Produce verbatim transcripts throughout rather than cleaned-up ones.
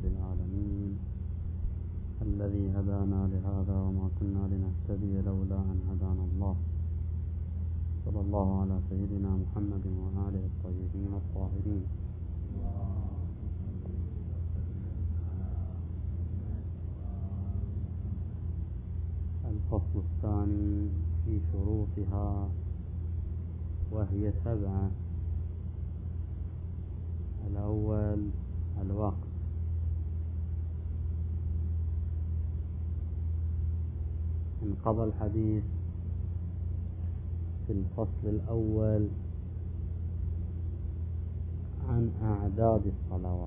رب العالمين الذي هدانا لهذا وما كنا لنهتدي لولا أن هدانا الله. صلى الله على سيدنا محمد وآله الطيبين الطاهرين. الفصل الثاني في شروطها وهي سبعة. الأول الوقت. انقضى الحديث في الفصل الأول عن أعداد الصلوات،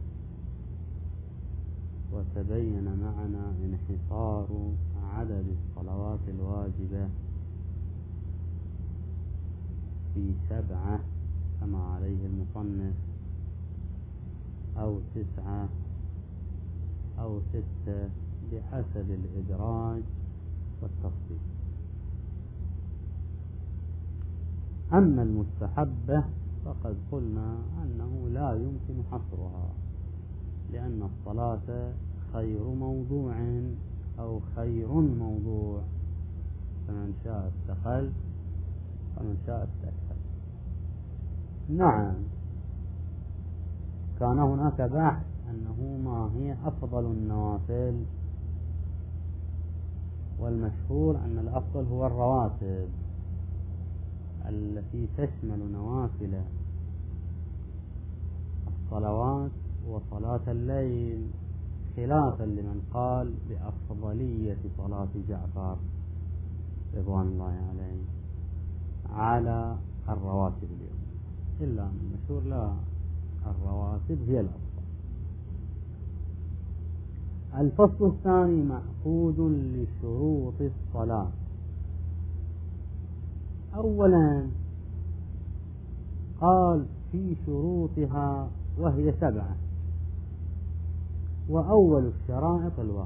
وتبين معنا انحصار عدد الصلوات الواجبة في سبعة كما عليه المصنف، أو تسعة أو ستة بحسب الإدراج والتفصيل. أما المستحبة فقد قلنا أنه لا يمكن حصرها، لأن الصلاة خير موضوع أو خير موضوع، فمن شاء استقل ومن شاء استكثر. نعم، كان هناك بحث أنه ما هي أفضل النوافل، والمشهور أن الأفضل هو الرواتب التي تشمل نوافل الصلوات وصلاة الليل، خلافا لمن قال بأفضلية صلاة جعفر رضوان الله عليه على الرواتب اليوم، إلا أن المشهور لا، الرواتب هي الأفضل. الفصل الثاني مأخوذ لشروط الصلاة. أولا قال في شروطها وهي سبعة، وأول الشرائط الوقت،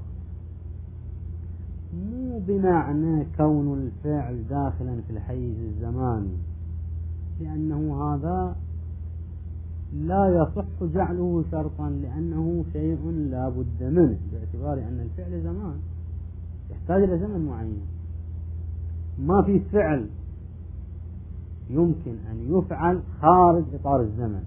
مو بمعنى كون الفعل داخلا في الحيز الزماني، لأنه هذا لا يصح جعله شرطا، لأنه شيء لا بد منه، باعتبار أن الفعل زمان يحتاج إلى زمن معين. ما في فعل يمكن أن يفعل خارج إطار الزمن،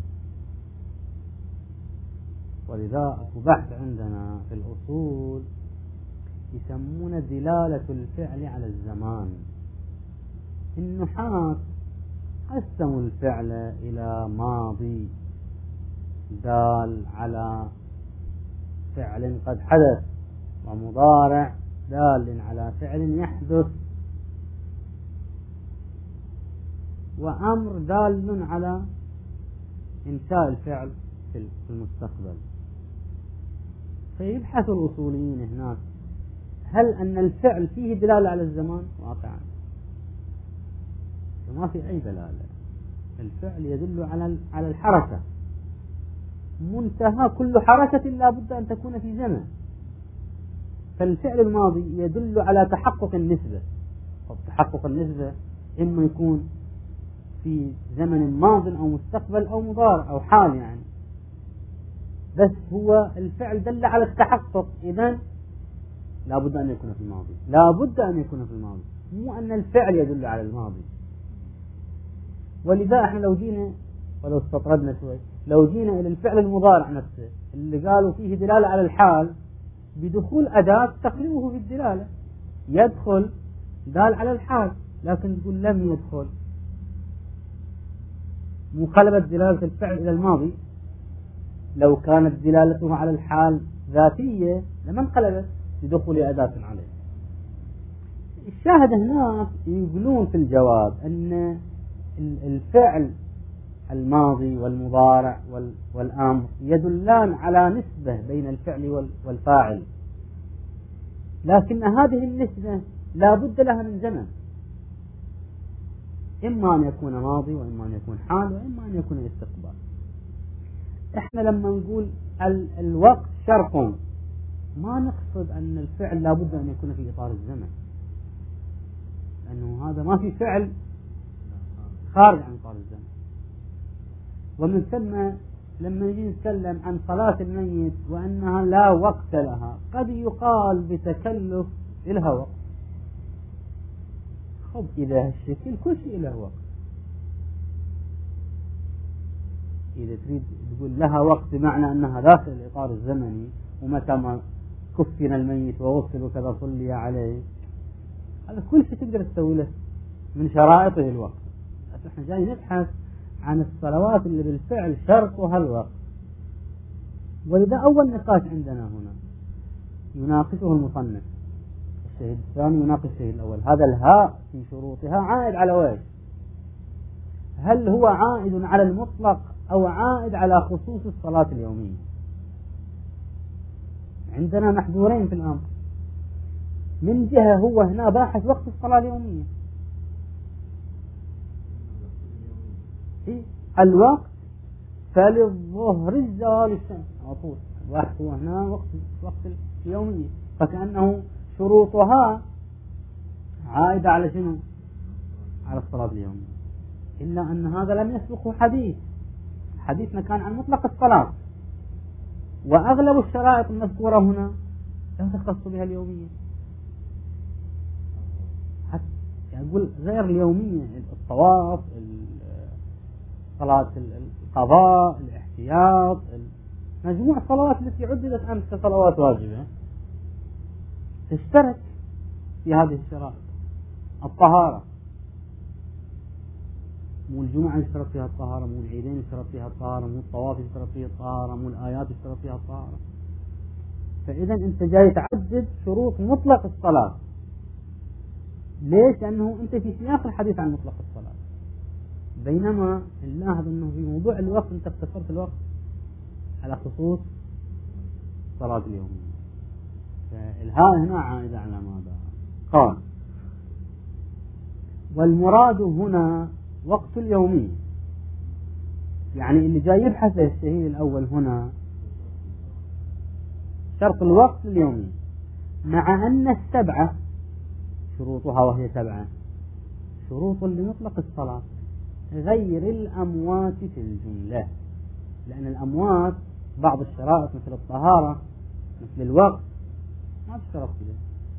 ولذا بحث عندنا في الأصول يسمون دلالة الفعل على الزمان. النحاة قسموا الفعل إلى ماضي دال على فعل قد حدث، ومضارع دال على فعل يحدث، وأمر دال على إنشاء الفعل في المستقبل. فيبحث الأصوليين هناك هل أن الفعل فيه دلالة على الزمان؟ واقعا فما في أي دلالة. الفعل يدل على على الحركة، منتهى كل حركة لا بد أن تكون في زمن. فالفعل الماضي يدل على تحقق النسبة، تحقق النسبة إما يكون في زمن ماض أو مستقبل أو مضارع أو حال، يعني بس هو الفعل دل على التحقق، إذن لا بد أن يكون في الماضي، لا بد أن يكون في الماضي، مو أن الفعل يدل على الماضي. ولذا احنا لو جينا ولو استطردنا شوي، لو جينا إلى الفعل المضارع نفسه اللي قالوا فيه دلالة على الحال، بدخول أداة تقلبه في الدلالة، يدخل دال على الحال، لكن تقول لم يدخل، مقلبت دلالة الفعل إلى الماضي. لو كانت دلالته على الحال ذاتية لما انقلبت بدخول أداة عليه. الشاهد هناك يقولون في الجواب أن الفعل الماضي والمضارع والأمر يدلان على نسبة بين الفعل والفاعل، لكن هذه النسبة لا بد لها من زمن، إما أن يكون ماضي وإما أن يكون حال وإما أن يكون استقبال. إحنا لما نقول الوقت شرط ما نقصد أن الفعل لا بد أن يكون في إطار الزمن، لأنه هذا ما في فعل خارج عن إطار الزمن. ومن ثم لما نجي نتكلم عن صلاة الميت وأنها لا وقت لها قد يقال بتكلف إلها وقت. خب إذا هالشكل كل شيء له وقت. إذا تريد تقول لها وقت بمعنى أنها داخل الإطار الزمني ومتى ما كفن الميت وغسل وكذا صلي عليه، هذا كل شيء تقدر تسوي له من شرائطه الوقت. بس احنا جاي نبحث عن الصلوات اللي بالفعل شرطها الوقت. ولذا أول نقاش عندنا هنا يناقشه المصنف. الشهيد الثاني يناقش الشهيد الأول. هذا الهاء في شروطها عائد على وجه، هل هو عائد على المطلق أو عائد على خصوص الصلاة اليومية؟ عندنا محذورين في الأمر. من جهة هو هنا باحث وقت الصلاة اليومية، الوقت فللظهر الزوال الشمس على طول. الوقت هو هنا وقت وقت اليومية، فكأنه شروطها عائدة على شنو؟ على الصلاة اليومية. إلا أن هذا لم يسبقه حديث. حديثنا كان عن مطلق الصلاة، وأغلب الشرائط المذكورة هنا لا تختص بها اليومية. حتى يقول غير اليومية، الطواف، صلاة القضاء، الاحتياط، مجموع الصلوات التي عددت أمس كصلوات واجبة تشترك في هذه الشرائط. الطهارة، مو الجمعة يشترط فيها الطهارة، مو العيدين يشترط فيها الطهارة، مو الطواف يشترط فيها الطهارة، مو الآيات يشترط فيها الطهارة. فإذا أنت جاي تعدد شروط مطلق الصلاة. ليش؟ لأنه أنت في سياق الحديث عن مطلق الصلاة، بينما نلاحظ أنه في موضوع الوقت أنت اختصرت الوقت على خصوص صلاة اليوم. فالهاء هنا عائدة على ماذا؟ قال: والمراد هنا وقت اليومي. يعني اللي جاي يبحث الشهيد الأول هنا شرط الوقت اليومي، مع أن السبعة شروطها وهي سبعة شروط لمطلق الصلاة غير الأموات في الجملة. لأن الأموات بعض الشرائط مثل الطهارة مثل الوقت ما تشترط فيها،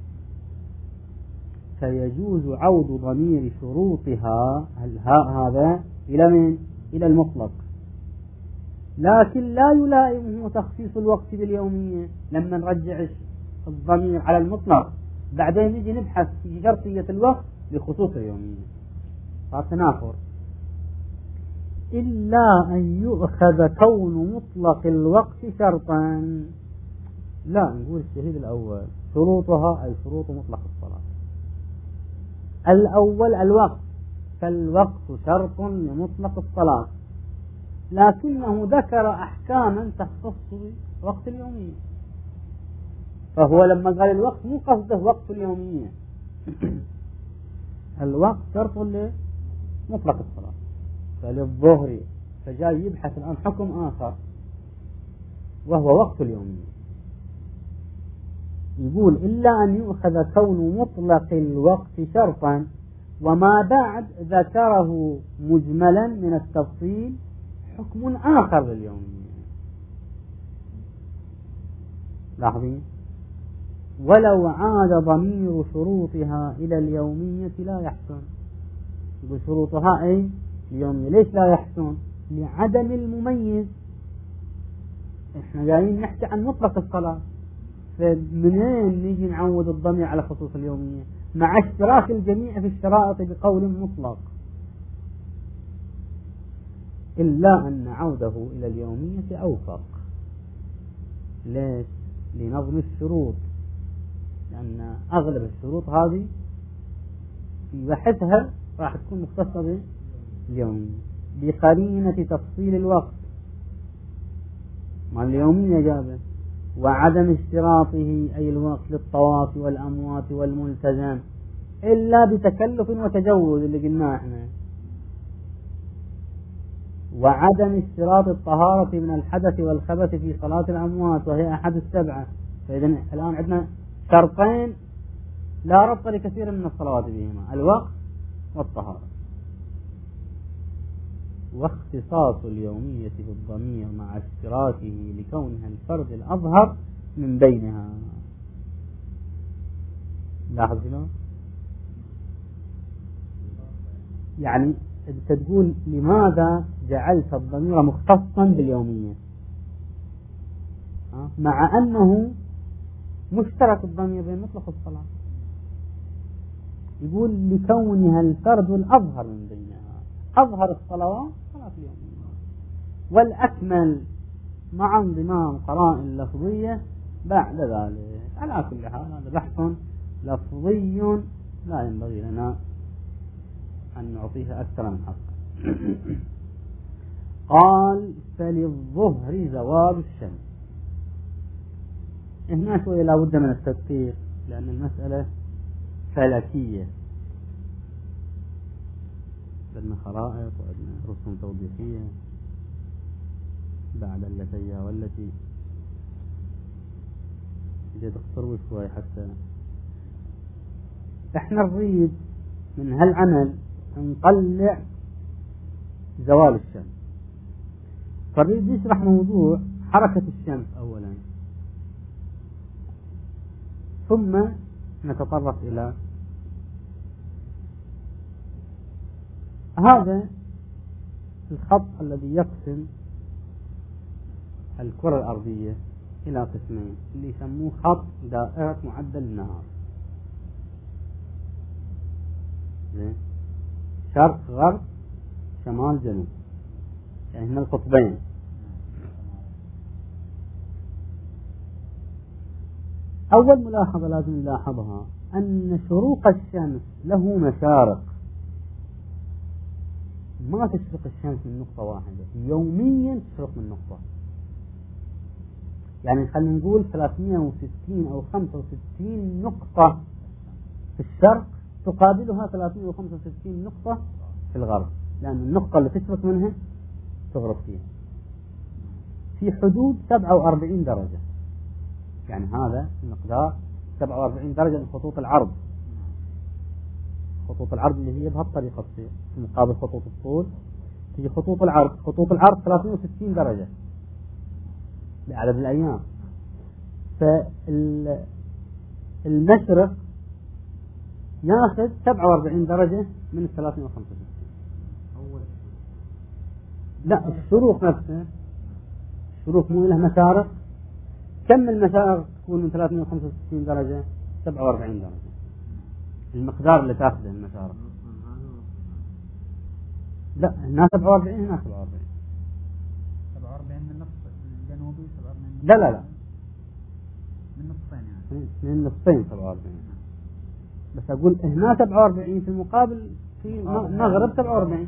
فيجوز عود ضمير شروطها الهاء هذا إلى من؟ إلى المطلق، لكن لا يلائمه تخصيص الوقت باليومية. لما نرجع الضمير على المطلق بعدين نجي نبحث في شرطية الوقت لخصوص اليومية، فتنافر. إلا أن يؤخذ كون مطلق الوقت شرطا. لا، نقول الشهيد الأول شروطها أي شروط مطلق الصلاة. الأول الوقت، فالوقت شرط لمطلق الصلاة، لكنه ذكر أحكاما تختص بوقت اليومية. فهو لما قال الوقت مو قصده وقت اليومية الوقت شرط لمطلق الصلاة فللظهر، فجاي يبحث الآن حكم آخر وهو وقت اليومية. يقول: إلا أن يؤخذ كون مطلق الوقت شرطا، وما بعد ذكره مجملا من التفصيل حكم آخر لليومية. لاحظين: ولو عاد ضمير شروطها إلى اليومية لا يحسن. يقول شروطها أي اليومية. ليش لا يحسن؟ لعدم المميز. احنا جايين نحكي عن مطلق الصلاة، فمنين نيجي نعود الضمير على خصوص اليومية مع اشتراك الجميع في الشرائط بقول مطلق؟ إلا أن عوده إلى اليومية أوفق. ليش؟ لنظم الشروط، لأن أغلب الشروط هذه في بحثها راح تكون مختصة باليومية بقرينة تفصيل الوقت مع اليومية جابه، وعدم اشتراطه أي الوقت للطواف والأموات والملتزم إلا بتكلف وتجوز اللي قلناه احنا، وعدم اشتراط الطهارة من الحدث والخبث في صلاة الأموات وهي أحد السبعة. فإذا الآن عندنا شرطين لا ربط لكثير من الصلوات بهما: الوقت والطهارة. واختصاص اليومية بالضمير مع اشتراكه لكونها الفرد الأظهر من بينها. لاحظ شلون؟ يعني أنت تقول لماذا جعلت الضمير مختصا باليومية مع أنه مشترك الضمير بين مطلق الصلاة؟ يقول لكونها الفرد الأظهر من بينها، أظهر الصلوات صلاة اليومية، والأكمل مع انضمام قرائن لفظية بعد ذلك. على كل حال هذا بحث لفظي لا ينبغي لنا أن نعطيه أكثر من حق. قال فللظهر زوال الشمس. هنا شوية لا بد من التدقيق لأن المسألة فلكية، بدنا خرائط وعندنا رسوم توضيحية بعد التي والتي بدي تخطروا شوي حتى احنا نريد من هالعمل نطلع زوال الشمس، فنريد نشرح موضوع حركة الشمس أولا ثم نتطرق إلى هذا الخط الذي يقسم الكرة الأرضية إلى قسمين اللي يسموه خط دائرة معدل النهار، شرق غرب شمال جنوب، يعني هنا القطبين. أول ملاحظة لازم نلاحظها أن شروق الشمس له مشارق، ما تشرق الشمس من نقطة واحدة، يوميا تشرق من نقطة، يعني خلينا نقول ثلاثمئة وستين أو خمسة وستين نقطة في الشرق تقابلها ثلاثمئة وخمسة وستين نقطة في الغرب، لأن النقطة اللي تشرق منها تغرب فيها في حدود سبعة وأربعين درجة، يعني هذا المقدار سبعة وأربعين درجة من خطوط العرض. خطوط العرض اللي هي بهالطريقة تصير في مقابل خطوط الطول، تجي خطوط العرض خطوط العرض ثلاثمئة وستين درجة بعدد الأيام. فالمشرق ياخذ سبعة وأربعين درجة من الثلاثمئة وخمسة وستين. لا الشروق نفسه، الشروق مو له مشارق، كم المشارق تكون من ثلاثمئة وخمسة وستين درجة؟ سبعة وأربعين درجة، المقدار اللي تاخذه المشارق. لا هنا سبعة وأربعين هنا سبعة وأربعين سبعة وأربعين من نصف الجنوبي سبعة وأربعين لا لا لا من نصفين يعني من النصفين سبعة وأربعين، بس أقول هنا سبعة وأربعين في المقابل في مغرب سبعة وأربعين.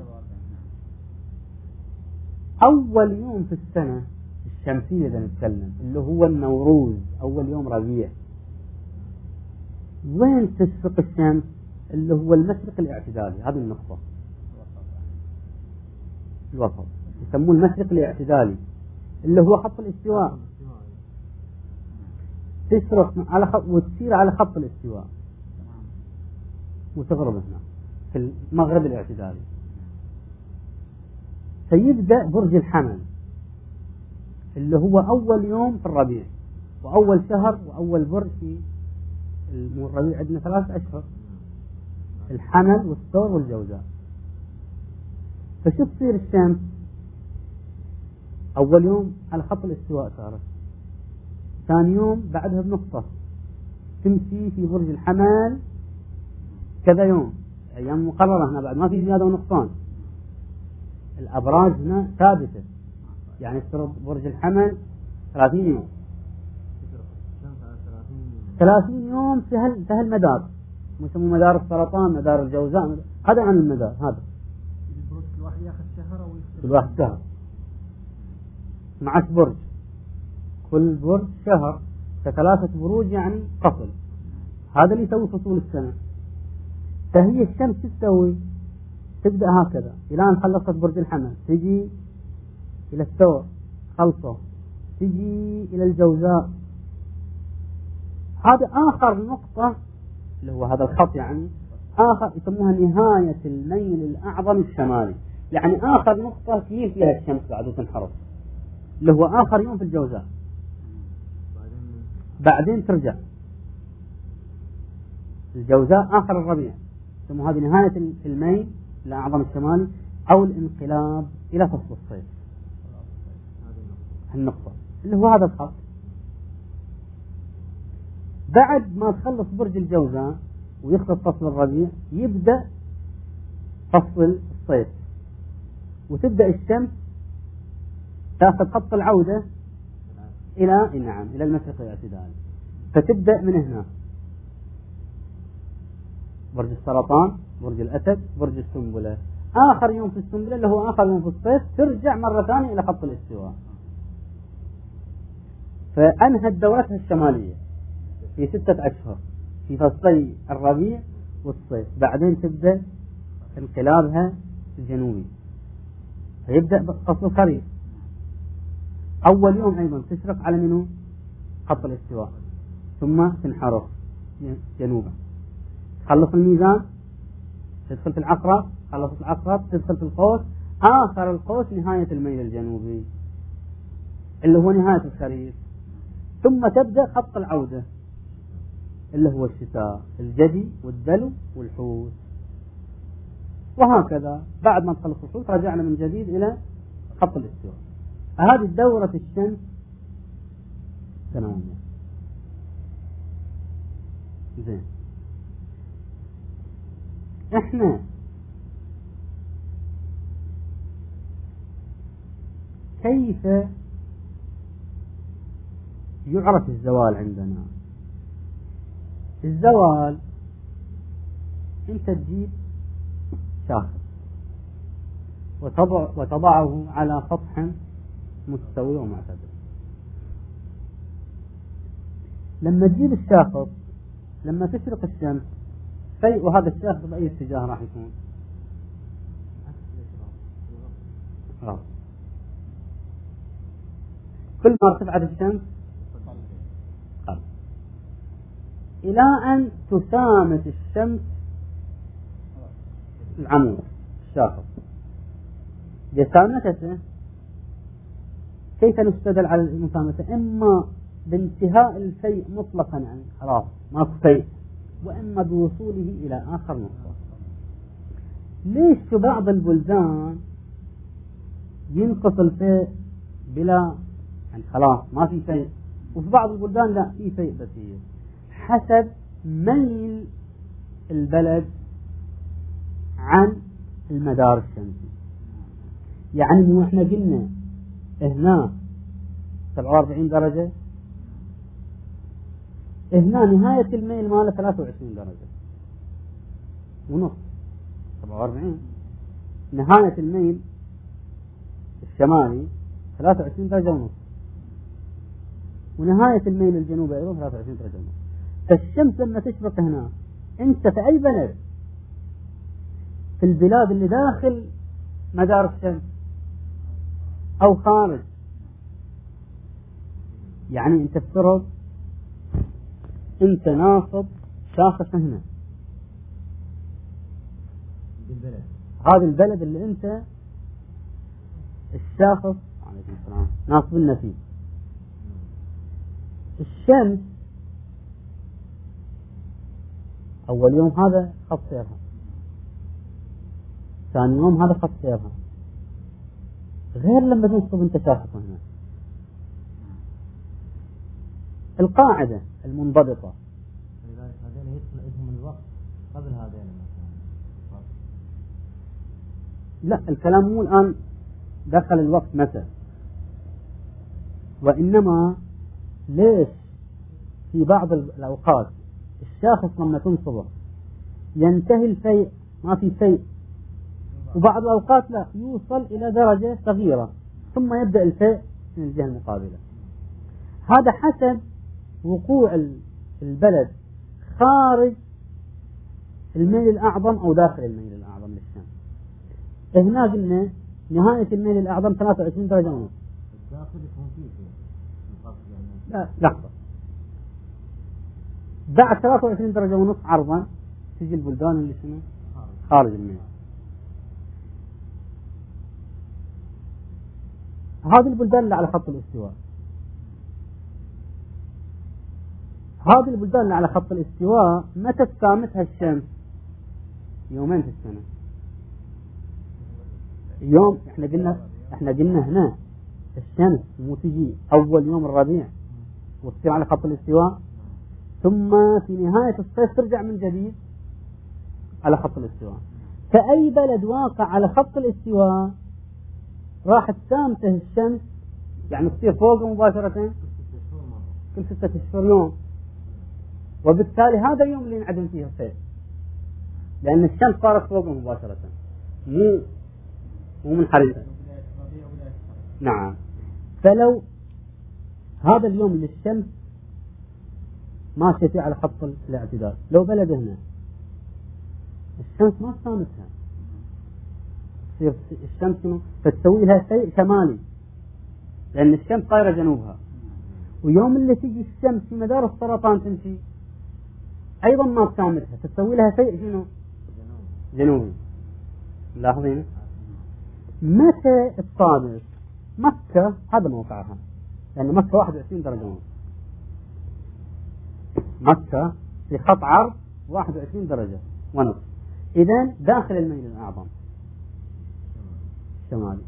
أول يوم في السنة الشمسية إذا نتكلم اللي هو النوروز، أول يوم ربيع، وين تشرق الشمس؟ اللي هو المشرق الاعتدالي، هذه النقطة الوسط يسموه المشرق الاعتدالي اللي هو خط الاستواء، تشرق على خط وتصير على خط الاستواء وتغرب هنا في المغرب الاعتدالي. فيبدأ برج الحمل اللي هو أول يوم في الربيع وأول شهر وأول برج في الربيع، عندنا ثلاث أشهر، الحمل والثور والجوزاء. فشو تصير الشمس؟ أول يوم على خط الاستواء صارت، ثاني يوم بعدها بنقطة تمشي في برج الحمل كذا يوم، أيام مقررة هنا بعد ما في زيادة ونقصان، الأبراج هنا ثابتة، يعني تصير برج الحمل ثلاثين يوم ثلاثين يوم في هال في هالمدار، يسموه مدار السرطان، مدار الجوزاء، هذا عن المدار هذا. البروج كل واحد ياخذ شهر أو كل واحد شهر معك برج، كل برج شهر، كثلاثة بروج يعني فصل، هذا اللي يسوي فصول السنة. فهي الشمس تسوي تبدأ هكذا إلى أن خلصت برج الحمل، تجي إلى الثور خلصه، تجي إلى الجوزاء، هذا آخر نقطة اللي هو هذا الخط، يعني آخر يسموها نهاية الميل الأعظم الشمالي. يعني آخر نقطة تميل فيها الشمس بعد وتنحرف، اللي هو آخر يوم في الجوزاء، بعدين ترجع الجوزاء آخر الربيع، ثم هذه نهاية الميل لأعظم الشمالي أو الانقلاب إلى فصل الصيف. النقطة اللي هو هذا الخط. بعد ما تخلص برج الجوزاء ويخلص فصل الربيع يبدأ فصل الصيف، وتبدأ الشمس تأخذ خط العودة إلى نعم إلى المشرق الاعتدال، فتبدأ من هنا برج السرطان، برج الأسد، برج السنبلة، آخر يوم في السنبلة اللي هو آخر يوم في الصيف ترجع مرة ثانية إلى خط الاستواء. فأنهت دورتها الشمالية في ستة أشهر في فصلي الربيع والصيف، بعدين تبدأ انقلابها الجنوبي فيبدأ فصل الخريف. أول يوم أيضا تشرق على منه خط الاستواء، ثم تنحرف جنوبا، تخلص الميزان تدخل في العقرب، خلصت العقرب تدخل في القوس، آخر القوس نهاية الميل الجنوبي اللي هو نهاية الخريف، ثم تبدأ خط العودة اللي هو الشتاء، الجدي والدلو والحوت، وهكذا بعد ما تخلص الحوت رجعنا من جديد إلى خط الاستواء. هذه دورة الشمس سنوية. زين، احنا كيف يعرف الزوال عندنا؟ الزوال انت تجيب شاخص وتضع وتضعه على سطح مستوي ومعتدل. لما تجيب الشاخص لما تشرق الشمس فيء هذا الشاخص بأي اتجاه راح يكون؟ غلط. كل ما ارتفعت الشمس قل، إلى أن تسامت الشمس العمود الشاخص. جسامته كيف نستدل على المسامته؟ إما بانتهاء الفيء مطلقا عن خلاص ماكو فيء، وإما بوصوله إلى آخر نقطة. ليش في بعض البلدان ينقص الفيء بلا يعني خلاص ما في فيء، وفي بعض البلدان لا في فيء بسيط، حسب ميل البلد عن المدار الشمسي. يعني مو احنا قلنا هنا سبعة وأربعين درجة، هنا نهاية الميل ماله ثلاثة وعشرين درجة ونص، سبعة وأربعين نهاية الميل الشمالي ثلاثة وعشرين درجة ونص، ونهاية الميل الجنوبي أيضا ثلاثة وعشرين درجة ونص. فالشمس لما تشرق هنا، أنت في أي بلد في البلاد اللي داخل مدار الشمس أو خارج، يعني أنت افترض أنت ناصب شاخص هنا بالبلد، هذا البلد اللي أنت الشاخص عليكم السلام ناصب لنا فيه. الشمس أول يوم هذا خط سيرها، ثاني يوم هذا خط سيرها، غير لما تنصب أنت شاخص هنا. القاعدة المنضبطة لذلك هذين يدخل اسم الوقت قبل هذين مثلا. لا، الكلام مو الآن دخل الوقت متى، وإنما ليش في بعض الأوقات الشاخص لما تنصبه ينتهي الفيء ما في فيء، وبعض الأوقات لا يوصل إلى درجة صغيرة ثم يبدأ الفيء من الجهة المقابلة. هذا حسب وقوع البلد خارج الميل الأعظم أو داخل الميل الأعظم للشمس. هنا قلنا نهاية الميل الأعظم ثلاثة وعشرين درجة ونص. الداخل يكون فيه لا لحظة، بعد ثلاثة وعشرين درجة ونص عرضا تجي البلدان اللي شنو خارج الميل. هذه البلدان اللي على خط الاستواء، هذه البلدان اللي على خط الاستواء متى تسامتها الشمس؟ يومين في السنة. يوم احنا قلنا احنا قلنا هنا الشمس مو تجي اول يوم الربيع وتصير على خط الاستواء، ثم في نهاية الصيف ترجع من جديد على خط الاستواء. فأي بلد واقع على خط الاستواء راح تسامته الشمس، يعني تصير فوقه مباشرة كل ستة أشهر يوم، وبالتالي هذا اليوم اللي ينعدم فيه الصيف، لأن الشمس صارت فوقه مباشرة مو مو منحرفة. نعم. فلو هذا اليوم اللي الشمس ماشية فيه على خط الاعتدال، لو بلد هنا الشمس ما تسامتها، تصير الشمس فتسوي لها شيء شمالي، لأن الشمس طايرة جنوبها، ويوم اللي تجي الشمس في مدار السرطان تمشي أيضا ما تسامتها، تسوي لها شيء شنو؟ جنوبي. لاحظين؟ متى الصادق؟ مكة هذا موقعها، لأن مكة واحد وعشرين درجة ونص، مكة في خط عرض واحد وعشرين درجة ونص، إذن داخل الميل الأعظم الشمالي.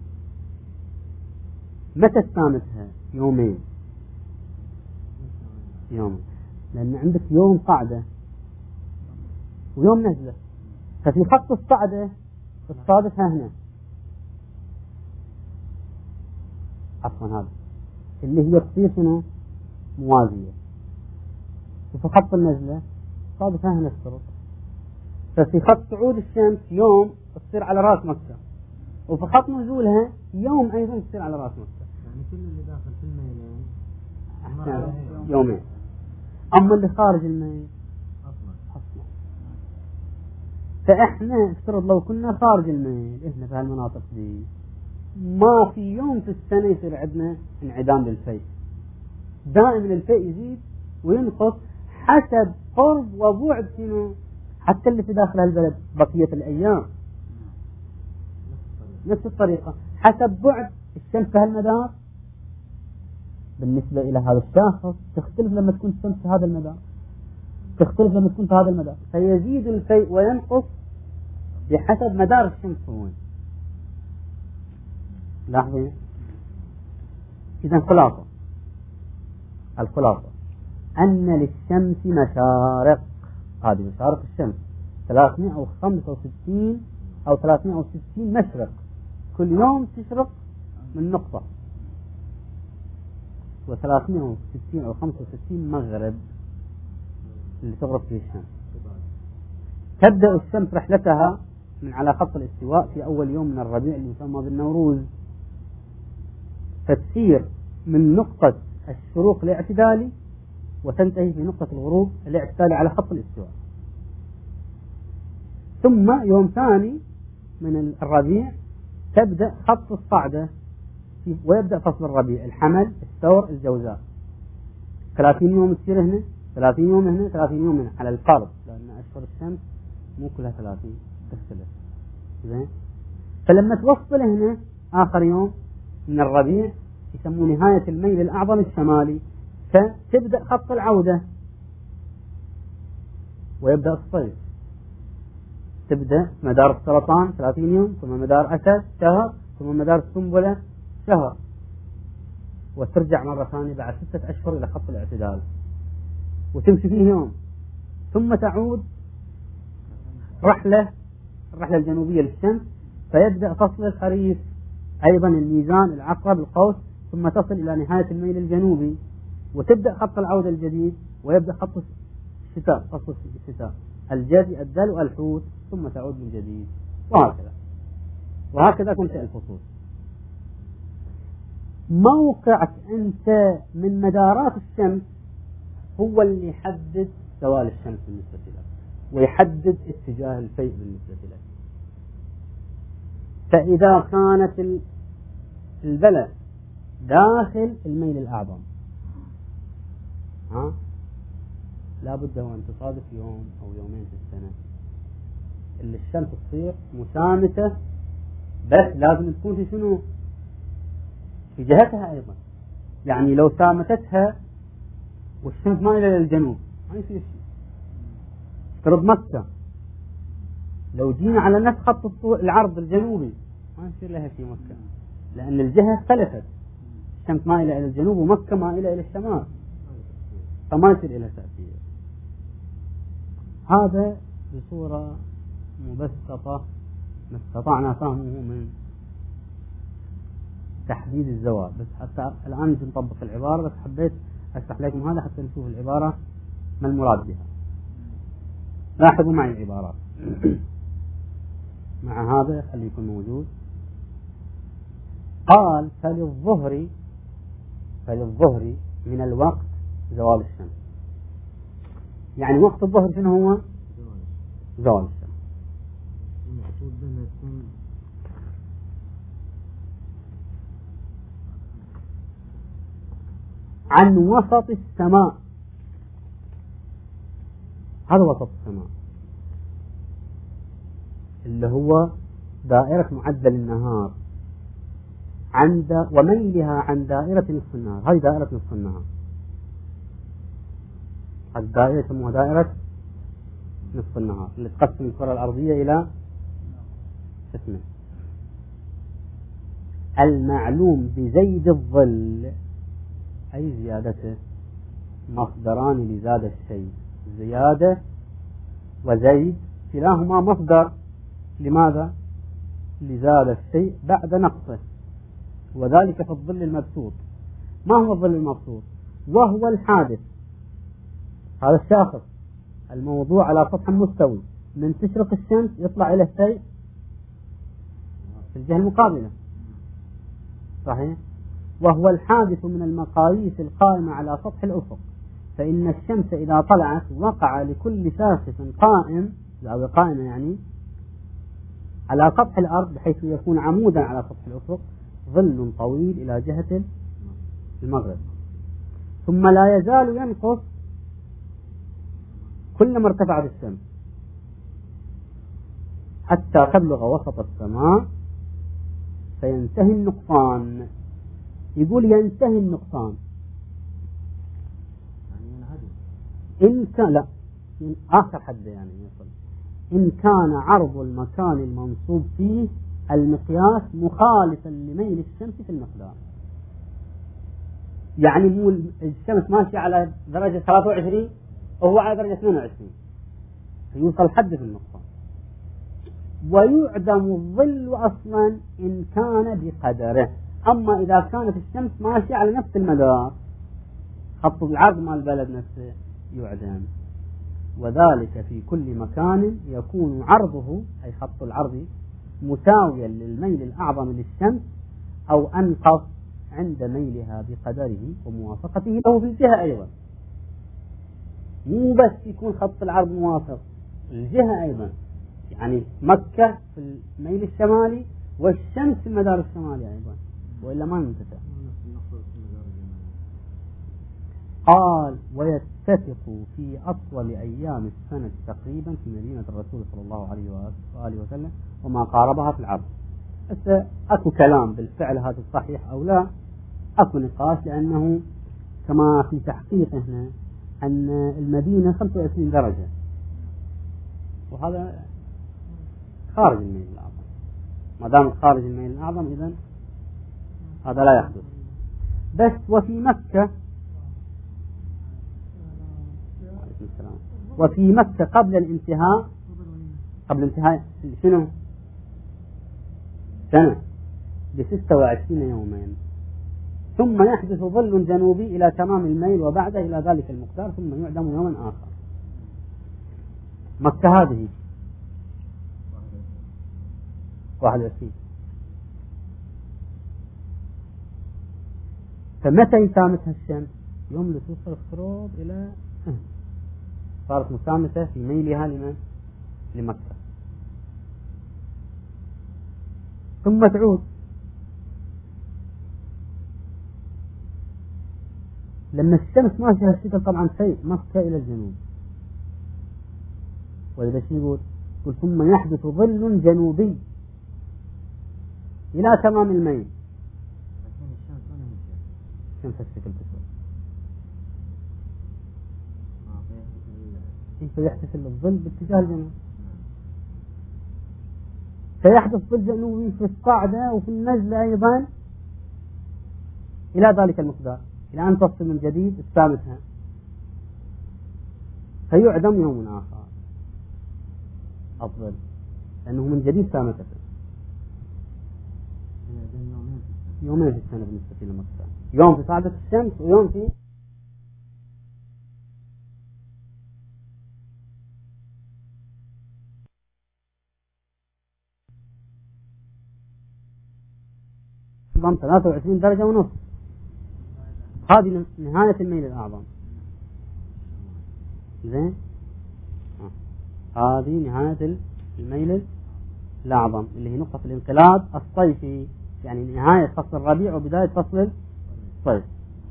متى تسامتها؟ يومين، يوم، لأن عندك يوم قاعدة ويوم نزلة، ففي خط الصعدة الصادفها هنا، عفوا هذا اللي هي تصير شنو؟ موازية، وفي خط النزلة صادفها هنا الشرط. ففي خط صعود الشمس يوم تصير على رأس مكة، وفي خط نزولها يوم أيضا تصير على رأس مكة. يعني كل اللي داخل في الميلين يومين، أما اللي خارج الميل أصلا. فإحنا افترض لو كنا خارج الميل إحنا في هالمناطق دي ما في يوم في السنة يصير عندنا انعدام للفيء، دائما الفيء يزيد وينقص حسب قرب وبعد شنو، حتى اللي في داخل هالبلد بقية الأيام نفس الطريقة، حسب بعد الشمس في هالمدار بالنسبة إلى هذا الشاخص تختلف لما تكون الشمس في هذا المدار، تختلف لما تكون في هذا المدار، فيزيد الفيء وينقص بحسب مدار الشمس وين. لاحظين؟ إذا خلاصة الخلاصة أن للشمس مشارق، هذه مشارق الشمس ثلاثمائة وخمسة وستين أو ثلاثمائة وستين مشرق، كل يوم تشرق من نقطة، وثلاثمائة وستين أو خمسة وستين مغرب اللي تغرب فيه الشمس. تبدأ الشمس رحلتها من على خط الاستواء في أول يوم من الربيع اللي يسمى بالنوروز، فتسير من نقطة الشروق الاعتدالي وتنتهي في نقطة الغروب الاعتدالي على خط الاستواء. ثم يوم ثاني من الربيع تبدأ خط الصعدة ويبدأ فصل الربيع، الحمل، الثور، الجوزاء، ثلاثين يوم تصير هنا، ثلاثين يوم هنا، ثلاثين يوم هنا على الفرض، لأن أشهر الشمس مو كلها ثلاثين تختلف. زين؟ فلما توصل هنا آخر يوم من الربيع يسمونه نهاية الميل الأعظم الشمالي، فتبدأ خط العودة ويبدأ الصيف. تبدأ مدار السرطان ثلاثين يوم، ثم مدار أسد شهر، ثم مدار السنبلة شهر، وترجع مرة ثانية بعد ستة أشهر إلى خط الاعتدال وتمشي فيه يوم، ثم تعود رحلة الرحلة الجنوبية للشمس، فيبدأ فصل الخريف أيضا الميزان العقرب القوس، ثم تصل إلى نهاية الميل الجنوبي وتبدأ خط العودة الجديد، ويبدأ خط الشتاء، فصل الشتاء الجدي الدلو الحوت، ثم تعود من جديد، وهكذا وهكذا تنشأ الفصول. موقعك أنت من مدارات الشمس هو اللي يحدد زوال الشمس بالنسبة لك، ويحدد اتجاه الفيء بالنسبة لك. فإذا كانت البلد داخل الميل الأعظم ها لا بد وأن تصادف يوم أو يومين في السنة اللي الشمس تصير مسامتة، بس لازم تكون في شنو؟ في جهتها أيضا. يعني لو سامتتها والشمس مائلة للجنوب ما يصير شيء. افترض مكة لو جينا على نفس خط العرض الجنوبي ما يصير لها شيء مكة، لأن الجهة اختلفت، الشمس مائلة إلى الجنوب ومكة مائلة إلى الشمال، فما يصير لها تأثير. هذا بصورة مبسطة ما استطعنا فهمه من تحديد الزوال. بس حتى الآن نطبق العبارة، بس حبيت أشرح لكم هذا حتى نشوف العبارة ما المراد بها. لاحظوا معي العبارات. مع هذا خليه يكون موجود. قال فللظهر فللظهر من الوقت زوال الشمس. يعني وقت الظهر شنو هو؟ زوال الشمس. المقصود بأنها تكون عن وسط السماء. هذا وسط السماء اللي هو دائرة معدل النهار عند وميلها عن دائرة نصف النهار. هذه دائرة نصف النهار، هذه الدائرة يسموها دائرة نصف النهار اللي تقسم الكرة الأرضية إلى اسمه المعلوم بزيد الظل، أي زيادته مصدران لزاد الشيء، زيادة وزيد كلاهما مصدر. لماذا؟ لزاد الشيء بعد نقصه، وذلك في الظل المبسوط. ما هو الظل المبسوط؟ وهو الحادث، هذا الشاخص الموضوع على سطح مستوي، من تشرق الشمس يطلع إلى الشيء في الجهة المقابلة، صحيح؟ وهو الحادث من المقاييس القائمة على سطح الأفق، فإن الشمس إذا طلعت وقع لكل شاخص قائم أو قائمة يعني على سطح الأرض بحيث يكون عمودا على سطح الأفق ظل طويل إلى جهة المغرب، ثم لا يزال ينقص كلما ارتفعت الشمس حتى تبلغ وسط السماء فينتهي النقصان. يقول ينتهي النقصان إن كان لا من آخر حد يعني يصل إن كان عرض المكان المنصوب فيه المقياس مخالفا لميل الشمس في المقدار. يعني مو الشمس ماشية على درجة ثلاثة وعشرين وهو على درجة اثنين وعشرين فيوصل حد في النقصان. ويعدم الظل أصلا إن كان بقدره. أما إذا كانت الشمس ماشية على نفس المدار خط العرض مال البلد نفسه يعدم، وذلك في كل مكان يكون عرضه أي خط العرض مساويا للميل الأعظم للشمس أو أنقص عند ميلها بقدره وموافقته له في الجهة أيضا. مو بس يكون خط العرض موافق الجهة أيضا، يعني مكة في الميل الشمالي والشمس في المدار الشمالي أيضا، وإلا ما ننتفع. قال ويتفق في أطول أيام السنة تقريبا في مدينة الرسول صلى الله عليه وآله وسلم وما قاربها في العرض. هسه أكو كلام بالفعل هذا الصحيح أو لا، أكو نقاش، لأنه كما في تحقيق هنا أن المدينة خمسة وعشرين درجة وهذا خارج الميل الأعظم. ما دام خارج الميل الأعظم إذن هذا لا يحدث. بس وفي مكة وفي مكة قبل الانتهاء قبل انتهاء شنو سنة بستة وعشرين يومين، ثم يحدث ظل جنوبي إلى تمام الميل وبعده إلى ذلك المقدار ثم يعدم يوما آخر. مكة هذه واحد وعشرين. فمتى يسامتها الشمس؟ يوم اللي توصل افتراض إلى صارت مسامتة في ميلها لمن؟ لمكة، ثم تعود. لما الشمس ماشية هالشكل طبعا شيء مكة إلى الجنوب، وإذا شو يقول؟ يقول ثم يحدث ظل جنوبي إلى تمام الميل. لكن الشمس الشمس هالشكل تسود. فيحدث الظل باتجاه الجنوب، فيحدث ظل جنوبي في الصعدة وفي النزلة أيضا إلى ذلك المقدار، إلى أن تصل من جديد الثابتها، فيعدم يوم آخر الظل لأنه من جديد ثابتة يومين في السنة بالنسبة لمكة، يوم في صعدة الشمس ويوم في ثلاثة وعشرين درجة ونصف. هذه نهاية الميل الأعظم. زين، هذه نهاية الميل الأعظم اللي هي نقطة الانقلاب الصيفي، يعني نهاية فصل الربيع وبداية فصل الصيف.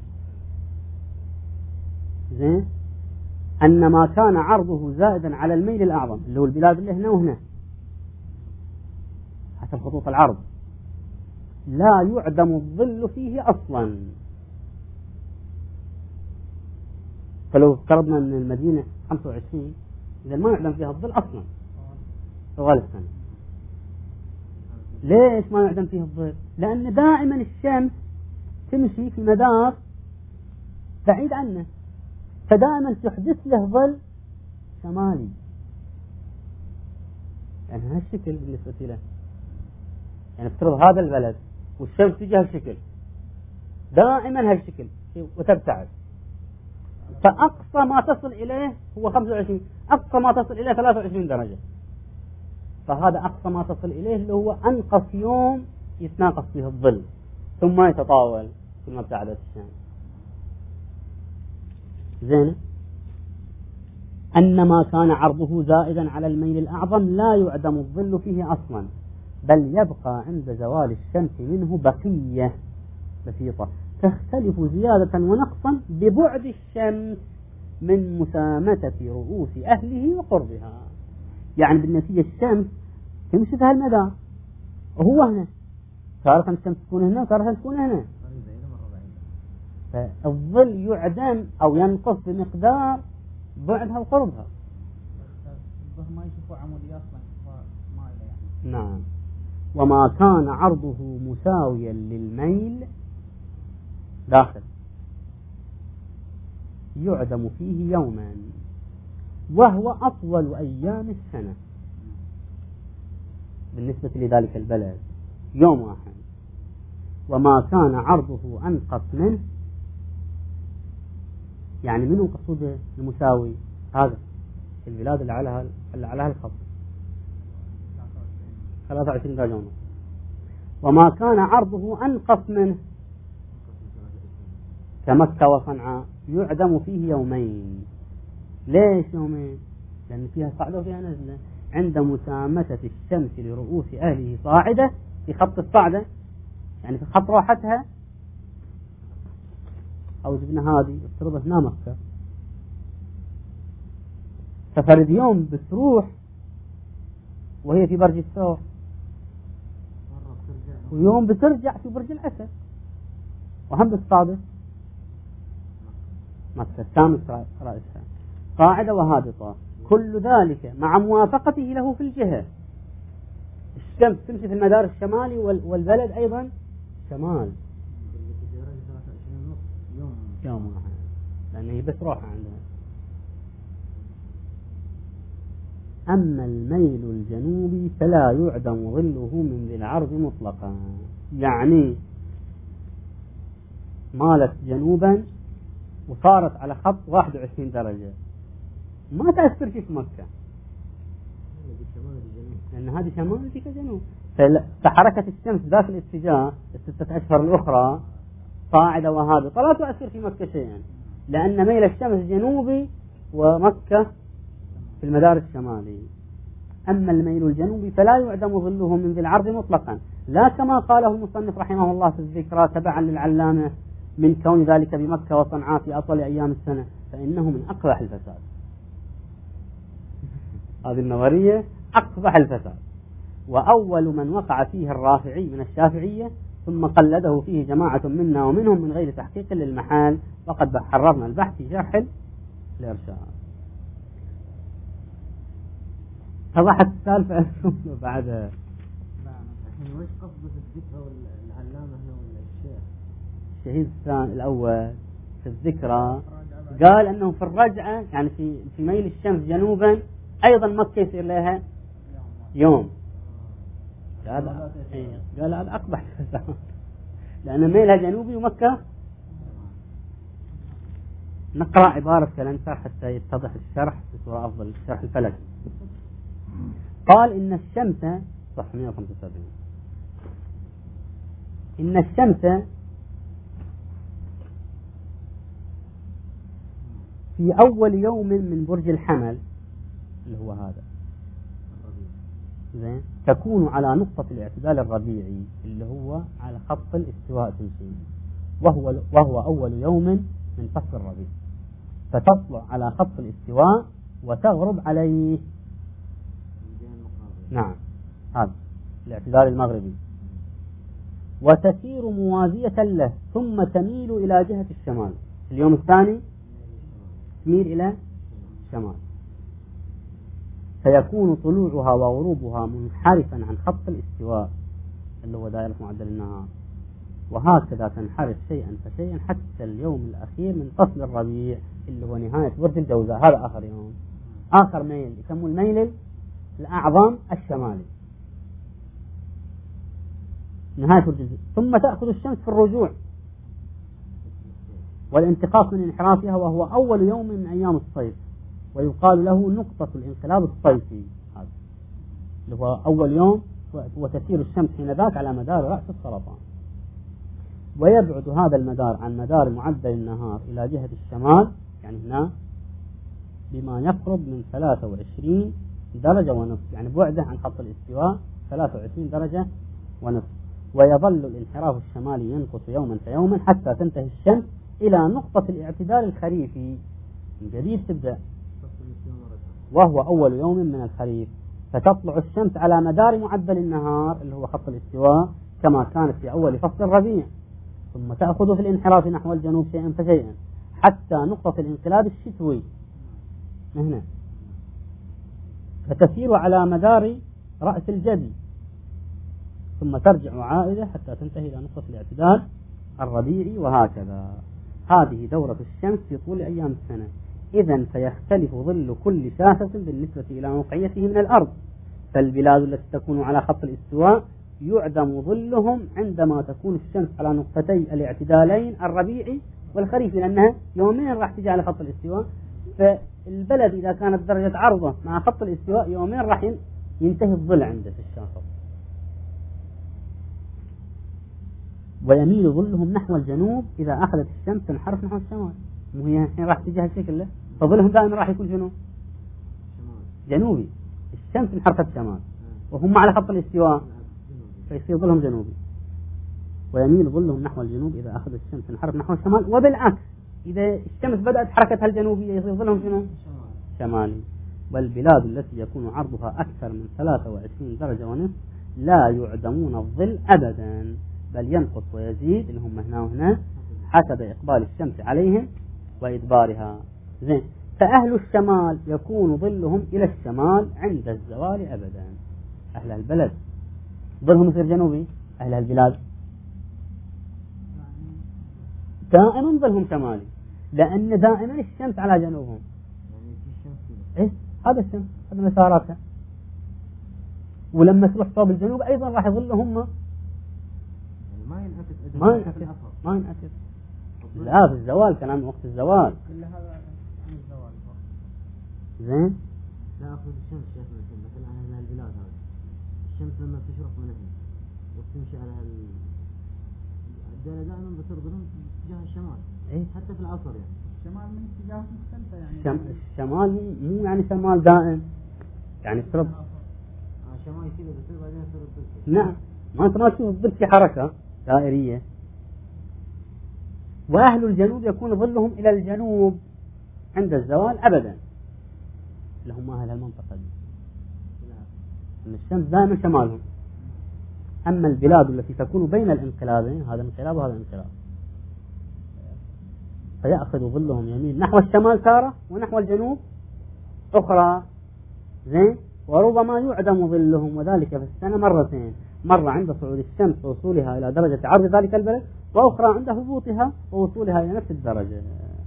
زين، أن ما كان عرضه زائدا على الميل الأعظم اللي هو البلاد اللي هنا وهنا حسب خطوط العرض لا يعدم الظل فيه أصلا. فلو افترضنا أن المدينة خمسة وعشرين إذا ما يعدم فيها الظل أصلا طوال السنة. ليش ما يعدم فيها الظل؟ لأن دائما الشمس تمشي في مدار بعيد عنه، فدائما تحدث له ظل شمالي، يعني هالشكل بالنسبة له. يعني افترض هذا البلد والشمس تجي هالشكل دائما هالشكل وتبتعد، فأقصى ما تصل إليه هو خمسة وعشرين، أقصى ما تصل إليه ثلاثة وعشرين درجة، فهذا أقصى ما تصل إليه اللي هو أنقص يوم يتناقص فيه الظل ثم يتطاول كل ما ابتعدت الشمس. زين، أن ما كان عرضه زائدا على الميل الأعظم لا يعدم الظل فيه أصلا، بل يبقى عند زوال الشمس منه بقية بسيطة تختلف زيادة ونقصا ببعد الشمس من مسامتة رؤوس أهله وقربها. يعني بالنتيجة الشمس تمشي في هالمدى وهو هنا، تارة الشمس تكون هنا وتارة تكون هنا، فالظل يعدم أو ينقص بمقدار بعدها وقربها. ما يشوفوا عمودية أصلا ما يعني. نعم. وما كان عرضه مساويا للميل داخل يعدم فيه يوما وهو أطول أيام السنة بالنسبة لذلك البلد، يوم واحد. وما كان عرضه أنقص منه، يعني منه قصود المساوي هذا البلاد اللي على اللي على الخط ثلاثة وعشرين درجة ونصف. وما كان عرضه أنقص منه كمكة وصنعاء يعدم فيه يومين. ليش يومين؟ لأن فيها صعدة وفيها نزلة. عند مسامتة الشمس لرؤوس أهله صاعدة في خط الصعدة، يعني في خط راحتها، أو جبنا هذه افترض هنا مكة، ففرد يوم بتروح وهي في برج الثور، ويوم بترجع في برج الأسد، وهم بالصادق مكة السامس رأسها قاعدة وهابطة، كل ذلك مع موافقته له في الجهة. الشمس تمشي في المدار الشمالي والبلد أيضا شمال يوم واحد، لأنه هي بس روحها عندها. أما الميل الجنوبي فلا يعدم ظله من ذي العرض مطلقا، يعني مالت جنوبا وصارت على خط واحد وعشرين درجة ما تأثر في مكة، لأن هذه شمال وذيك جنوب، فحركة الشمس ذات الاتجاه الستة أشهر الأخرى قاعدة وهابطة لا تؤثر في مكة شيئا، لأن ميل الشمس جنوبي ومكة في المدار الشمالي. أما الميل الجنوبي فلا يعدم ظله من ذي العرض مطلقا، لا كما قاله المصنف رحمه الله في الذكرى تبعا للعلامة من كون ذلك بمكة وصنعاء في أطول أيام السنة، فإنه من أقبح الفساد. هذه النظرية أقبح الفساد. وأول من وقع فيه الرافعي من الشافعية ثم قلده فيه جماعة منا ومنهم من غير تحقيق للمحال، وقد حررنا البحث في شرح الإرشاد. اتضحت السالفة بعد. الحين وش قصده الذكرى والعلامة هنا ولا الشيخ؟ الشهيد الثاني الأول في الذكرى قال أنه في الرجعة يعني في في ميل الشمس جنوبا أيضا مكة يصير لها يوم. قال قال هذا أقبح لأن ميلها جنوبي ومكة. نقرأ عبارة كالأنسار حتى يتضح الشرح بصورة أفضل، الشرح الفلكي. قال إن الشمس صح مئة وخمسة وسبعين إن الشمس في أول يوم من برج الحمل اللي هو هذا زين تكون على نقطة الاعتدال الربيعي اللي هو على خط الاستواء تمشي، وهو وهو أول يوم من فصل الربيع، فتطلع على خط الاستواء وتغرب عليه. نعم هذا الاعتدال المغربي، وتسير موازية له ثم تميل إلى جهة الشمال. اليوم الثاني تميل إلى الشمال، فيكون طلوعها وغروبها منحرفا عن خط الاستواء اللي هو دائرة معدل النهار، وهكذا تنحرف شيئا فشيئا حتى اليوم الأخير من فصل الربيع اللي هو نهاية برج الجوزاء. هذا آخر يوم، آخر ميل يسموه الميل الأعظم الشمالي، نهاية برج الجوزاء. ثم تأخذ الشمس في الرجوع والانتقاص من انحرافها، وهو أول يوم من أيام الصيف، ويقال له نقطة الانقلاب الصيفي، هذا اللي هو أول يوم، وتسير الشمس حين ذاك على مدار رأس السرطان، ويبعد هذا المدار عن مدار معدل النهار إلى جهة الشمال، يعني هنا بما يقرب من ثلاثة وعشرين درجة ونصف، يعني بعده عن خط الاستواء ثلاثة وعشرين درجة ونصف. ويظل الانحراف الشمالي ينقص يوما فيوما حتى تنتهي الشمس إلى نقطة الاعتدال الخريفي من جديد تبدأ، وهو أول يوم من الخريف، فتطلع الشمس على مدار معدل النهار اللي هو خط الاستواء كما كانت في أول فصل الربيع، ثم تأخذ في الانحراف نحو الجنوب شيئا فشيئا حتى نقطة الانقلاب الشتوي هنا، فتسير على مدار رأس الجدي، ثم ترجع عائدة حتى تنتهي إلى نقطة الاعتدال الربيعي، وهكذا. هذه دورة الشمس في طول أيام السنة. إذن فيختلف ظل كل شاخص بالنسبة إلى موقعيته من الأرض، فالبلاد التي تكون على خط الاستواء يعدم ظلهم عندما تكون الشمس على نقطتي الاعتدالين الربيعي والخريفي، لأنها يومين راح تجي على خط الاستواء، فالبلد إذا كانت درجة عرضه مع خط الاستواء يومين راح ينتهي الظل عنده في الشاخص، ويميل ظلهم نحو الجنوب إذا أخذت الشمس تنحرف نحو الشمال. مو هي الحين راح تجي هالشكل له، فظلهم دائما راح يكون شنو؟ جنوبي. الشمس انحرفت شمال وهم على خط الاستواء، فيصير ظلهم جنوبي. ويميل ظلهم نحو الجنوب إذا أخذت الشمس تنحرف نحو الشمال، وبالعكس إذا الشمس بدأت حركتها الجنوبية يصير ظلهم شنو؟ شمالي. والبلاد التي يكون عرضها أكثر من ثلاثة وعشرين درجة ونصف لا يعدمون الظل أبدا، بل ينقص ويزيد اللي هم هنا وهنا حسب إقبال الشمس عليهم وإدبارها. زين، فأهل الشمال يكون ظلهم إلى الشمال عند الزوال أبدا. أهل البلد ظلهم يصير جنوبي، أهل البلاد دائما ظلهم شمالي، لأن دائما الشمس على جنوبهم. إيه هذا الشمس، هذا مساراتها، ولما تروح صوب الجنوب أيضا راح يظلهم ما ينعكس ما ينعكس ما ينعكس لا في الزوال، كلام وقت الزوال. كل هذا عن الزوال. زين، لا أخذ الشمس يا أخي، مثلا أهل البلاد هذا الشمس لما تشرق من هنا وتمشي على الدولة دائما بترضلهم اتجاه الشمال. إيه؟ حتى في العصر يعني الشمال من اتجاهات مختلفة يعني. شم... الشمال مو يعني شمال دائم، يعني ترد. آه شمال يصير بتصير بعدين يصير الضبط. نعم، ما أنت ما تشوف الضبط في حركة دائرية. وأهل الجنوب يكون ظلهم إلى الجنوب عند الزوال أبدا، اللي هم أهل المنطقة دي، إن الشمس دائما شمالهم. أما البلاد التي تكون بين الانقلابين، هذا انقلاب وهذا انقلاب، فيأخذ ظلهم يمين نحو الشمال تارة ونحو الجنوب أخرى، زين، وربما يعدم ظلهم، وذلك في السنة مرتين، مرة عند صعود الشمس ووصولها إلى درجة عرض ذلك البلد، وأخرى عند هبوطها ووصولها إلى نفس الدرجة.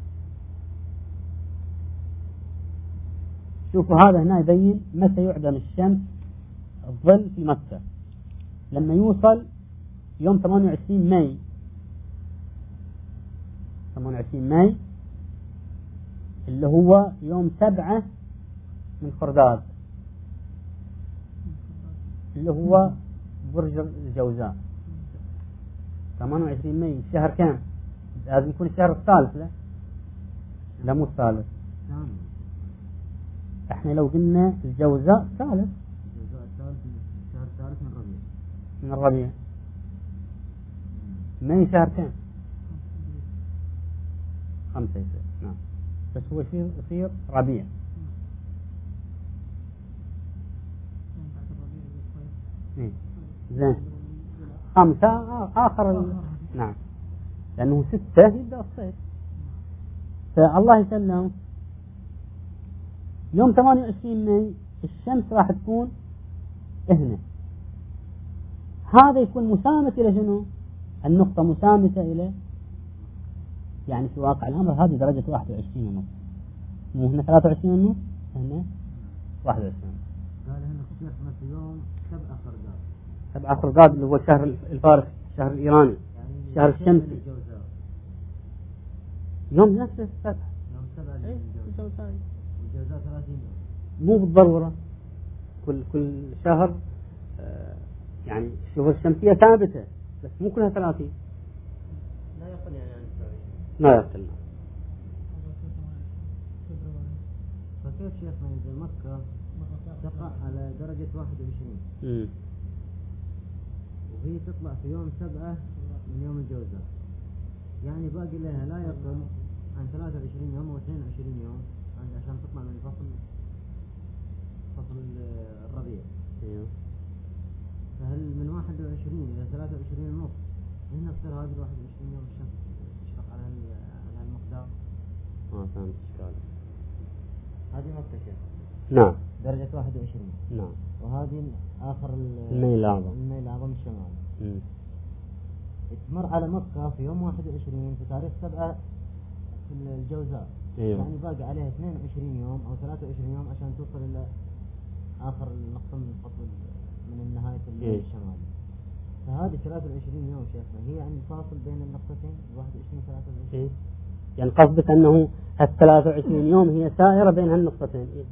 شوفوا هذا هنا يبين متى يعدم الشمس الظل في مكة، لما يوصل يوم ثمانية وعشرين ماي، ثمانية وعشرين ماي اللي هو يوم سبعة من خرداد، اللي هو برج الجوزاء. ثمانية وعشرين ماي شهر كام؟ لازم يكون الشهر الثالث، لا لا مو الثالث، احنا لو قلنا الجوزاء ثالث، الجوزاء الثالث الشهر الثالث من ربيع، من الربيع. ماي شهر كام؟ خمسة يصير، نعم، بس هو يصير يصير ربيع. إيه. زين، خمسة آخر ال... نعم، لأنه ستة يبدأ الصيف. فالله يسلم يوم ثمانية وعشرين ماي الشمس راح تكون هنا، هذا يكون مسامة إلى شنو؟ النقطة مسامة إلى، يعني في واقع الأمر هذه درجة واحد وعشرين ونص، مو هنا ثلاثة وعشرين ونص، هنا واحد وعشرين. قال هنا خصيص في يوم سبعة خرداد، سبعة خرداد اللي هو الشهر الفارسي، الشهر الإيراني، يعني شهر الشمسي، يوم نفسه السبعة، يوم سبعة إيه؟ الجوزاء، الجوزاء ثلاثين يوم، مو بالضرورة كل كل شهر، آه يعني الشهور الشمسية ثابتة بس مو كلها ثلاثين، لا يقل يعني عن السبعين، لا يقل. فكيف شيخنا إذا مكة تقع على درجة واحد وعشرين امم وهي تطلع في يوم سبعة من يوم الجوزاء، يعني باقي لها لا يقل عن ثلاثة وعشرين يوم أو اثنين وعشرين يوم عشان تطلع من فصل فصل الربيع. ايوه، فهل من واحد وعشرين إلى ثلاثة وعشرين ونص هنا تصير هذه الواحد وعشرين يوم الشمس تشرق على على المقدار؟ ما فهمت إشكال. هذه مكة شيخ، نعم، درجة واحد وعشرين، نعم، وهذه آخر الميل الأعظم، الميل الأعظم الشمال. امم تمر على مكة في يوم واحد وعشرين في تاريخ سبعة في الجوزاء، أيوه. يعني باقي عليها اثنين وعشرين يوم أو ثلاثة وعشرين يوم عشان توصل إلى آخر النقطة من فصل من نهاية الميل إيه. الشمالي. فهذه ثلاثة وعشرين يوم شيخنا هي عند فاصل بين النقطتين واحد وعشرين ثلاثة وعشرين. إيه. يعني قصدك أنه الثلاثة وعشرين يوم هي سائرة بين هالنقطتين. إيه.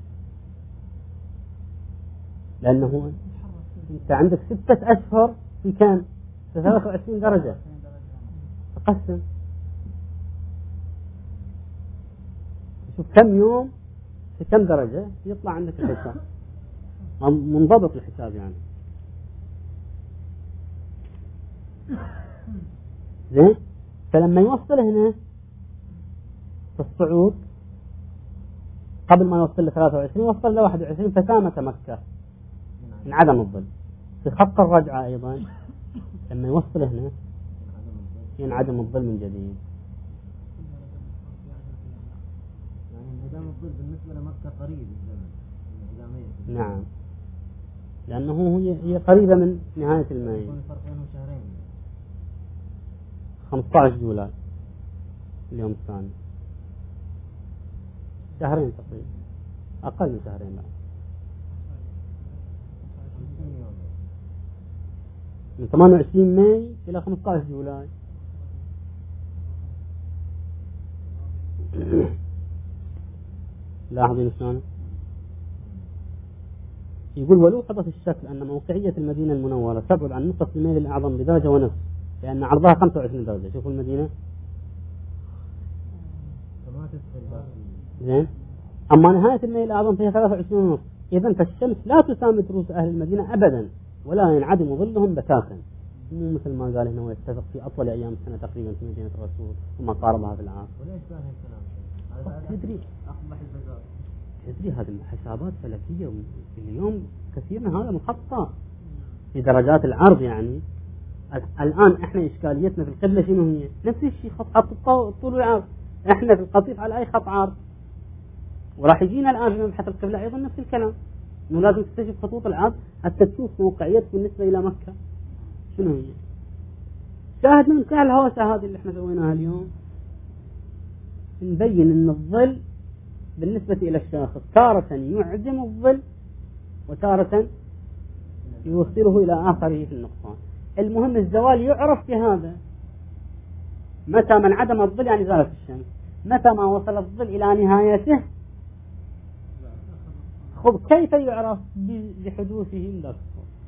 لأنه أنت عندك ستة أشهر في كم؟ في ثلاثة وعشرين درجة، تقسم شوف كم يوم في كم درجة يطلع عندك الحساب، منضبط الحساب يعني. زين، فلما يوصل هنا في الصعود قبل ما يوصل ل ثلاثة وعشرين وصل ل واحد وعشرين فسامة مكة من عدم الظل. في خط الرجعة أيضا لما يوصل هنا ينعدم الظل من جديد. يعني انعدام الظل بالنسبة لمكة قريب الزمن. نعم، لأنه هي هي قريبة من نهاية الماء. يكون الفرق بينهم شهرين. خمسة عشر جولاي اليوم الثاني، شهرين تقريبا، أقل من شهرين بعد. من ثمانية وعشرين ماي إلى خمسة عشر جولاي. لاحظين شلون؟ يقول ولو حدث الشك أن موقعية المدينة المنورة تبعد عن نقطة الميل الأعظم بدرجة ونصف، لأن عرضها خمسة وعشرين درجة. شوفوا المدينة زين، أما نهاية الميل الأعظم فيها ثلاثة وعشرين ونصف. إذن فالشمس لا تسامة رؤوس أهل المدينة أبدا ولا ينعدم ظلهم بتاتا، مو مثل ما قال هنا ويتفق في أطول أيام السنة تقريبا في مدينة الرسول وما قاربها في العام. وليش قال هالكلام؟ تدري أقبح البزار. تدري هذه حسابات فلكية اليوم كثير من هذا مخطط. في درجات العرض يعني. الآن احنا إشكاليتنا في القبلة شنو هي؟ نفس الشيء، خط خط الطول والعرض. احنا في القطيف على أي خط عرض، وراح يجينا الآن في مبحث القبلة أيضا نفس الكلام، إنه لازم تكتشف خطوط العرض حتى تشوف موقعيتك بالنسبة إلى مكة شنو هي. شاهد من كل الهوسة هذه اللي احنا سويناها اليوم، نبين أن الظل بالنسبة إلى الشاخص تارة يعدم الظل وتارة يوصله إلى آخره في النقصان. المهم الزوال يعرف بهذا، متى من عدم الظل يعني زالت الشمس، متى ما وصل الظل إلى نهايته. خب كيف يعرف؟ بحدوثه من ذلك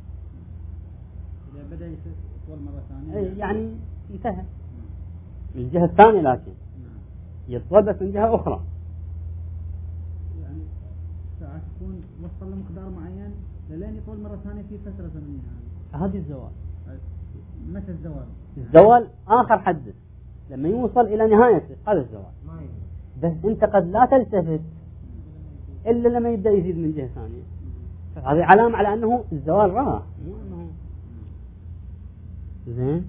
إذا بدأ يطول مرة ثانية يعني انتهى من الجهة الثانية، لكن يطول بس من جهة أخرى. يعني ساعات تكون وصل لمقدار معين لين يطول مرة ثانية في فترة زمنية. هذه الزوال. متى الزوال؟ الزوال آخر حدث لما يوصل إلى نهايته، هذا الزوال. بس أنت قد لا تلتفت إلا لما يبدأ يزيد من جهة ثانية، هذه علامة على أنه الزوال راح، مو أنه زين.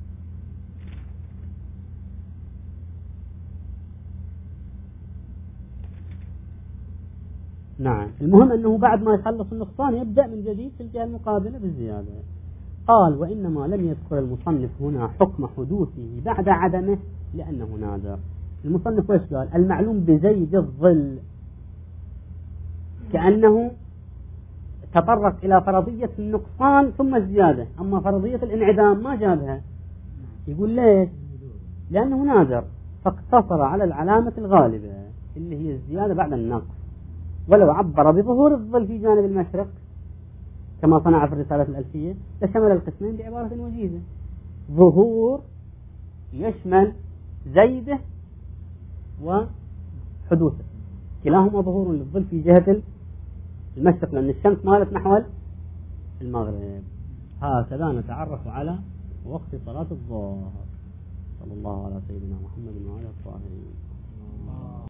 نعم، المهم أنه بعد ما يخلص النقصان يبدأ من جديد في الجهة المقابلة بالزيادة. قال وإنما لم يذكر المصنف هنا حكم حدوثه بعد عدمه لأنه نادر. المصنف وش قال؟ المعلوم بزيد الظل، كأنه تطرق إلى فرضية النقصان ثم الزيادة، أما فرضية الانعدام ما جابها. يقول ليش؟ لأنه نادر فاقتصر على العلامة الغالبة اللي هي الزيادة بعد النقص، ولو عبر بظهور الظل في جانب المشرق كما صنع في الرسالة الألفية لشمل القسمين بعبارة وجيزة. ظهور يشمل زيده وحدوثه، كلاهما ظهور للظل في جهة المشرق لأن الشمس مالت نحو المغرب. هكذا نتعرف على وقت صلاة الظهر. صلى الله على سيدنا محمد وعلى آله الطاهرين.